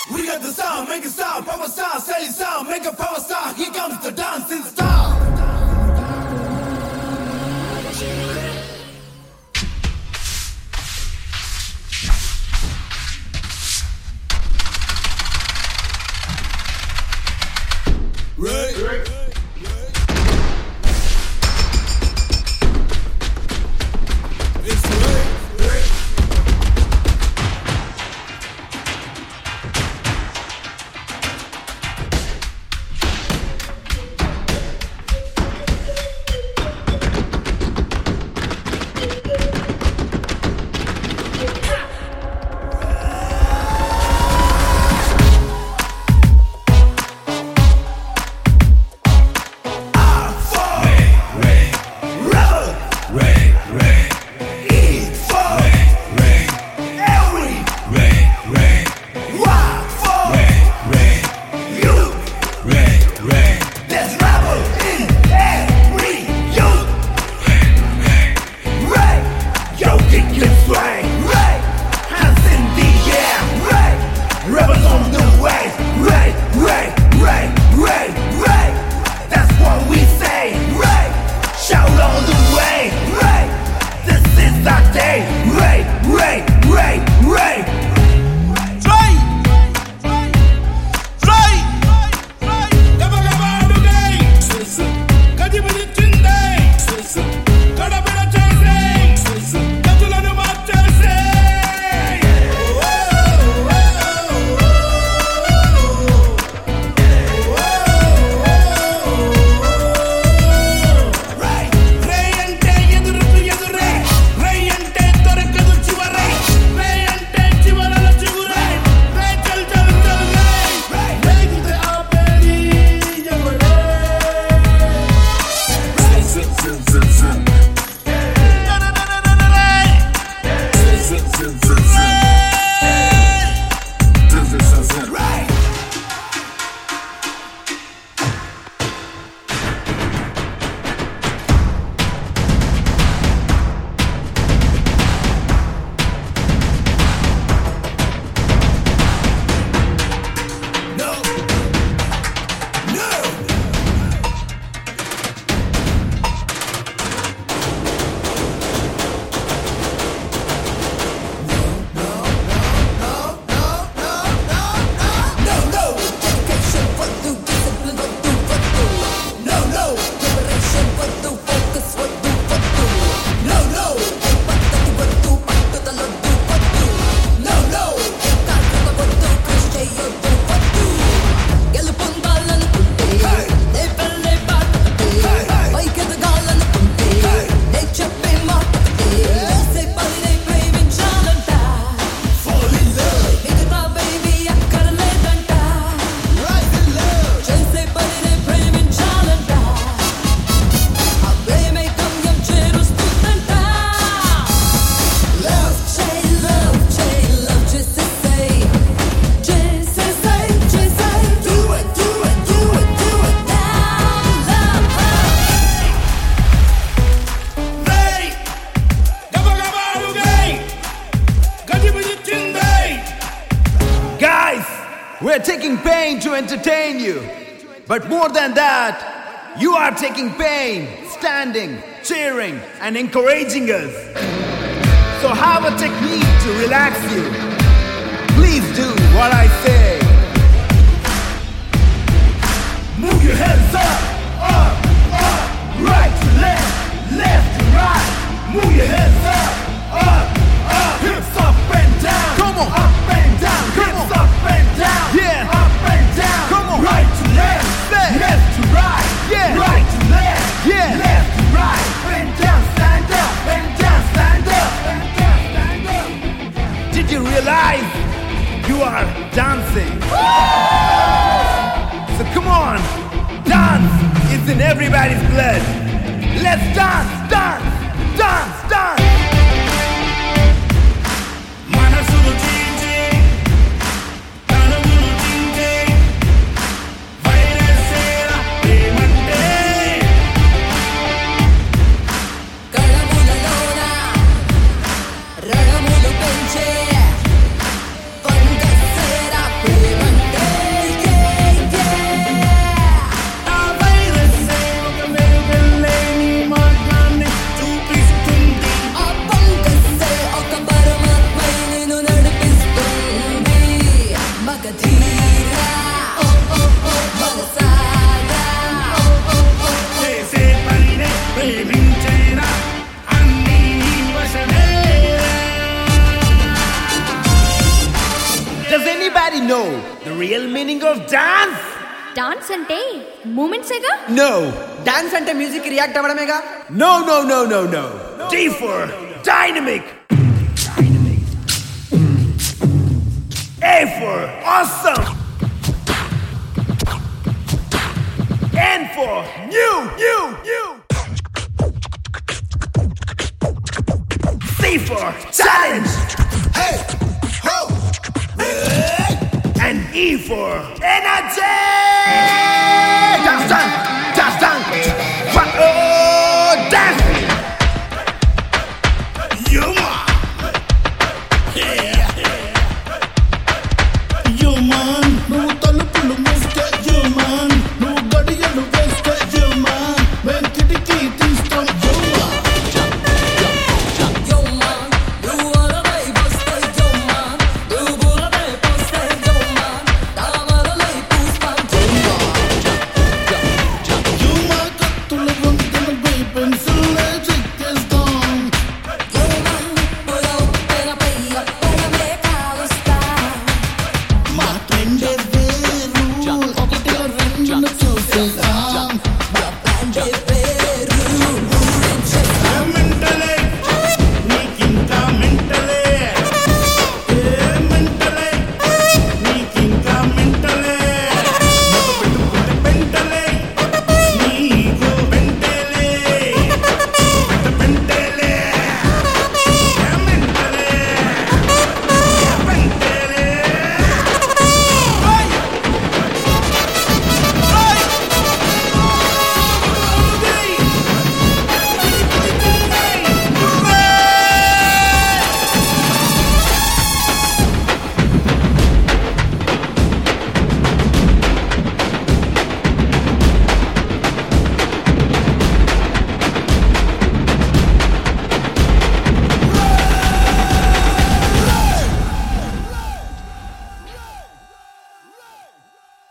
We got the sound, make it sound, power sound, steady sound, make a power sound. Here comes the dancing star. Right. We're taking pain to entertain you. But more than that, you are taking pain, standing, cheering, and encouraging us. So have a technique to relax you. Please do what I say. Move your hands up, right to left, left to right. Move your hands up, hips up and down. Come on, up and down, hips up and down. Yeah, up and down. Come on, right to left, left to right. Yeah, right to left, yeah, left to right. Bend down, stand up, bend down, stand up, bend down, stand up. Did you realize you are dancing? So come on, dance is in everybody's blood. Let's dance, dance, dance, dance. మనసులు చీల్చి తనువులు చించి వైరసేల ప్రేమంటే కళములలోన రణములు పెంచే వంగసేర ప్రేమ already know the real meaning of dance? Dance అంటే మూమెంట్సేగా. No. డాన్స్ అంటే మ్యూజిక్ రియాక్ట్ అవ్వడమేగా. No. D for dynamic. A for awesome. N for new. C for challenge. Hey, ho, And E for energy.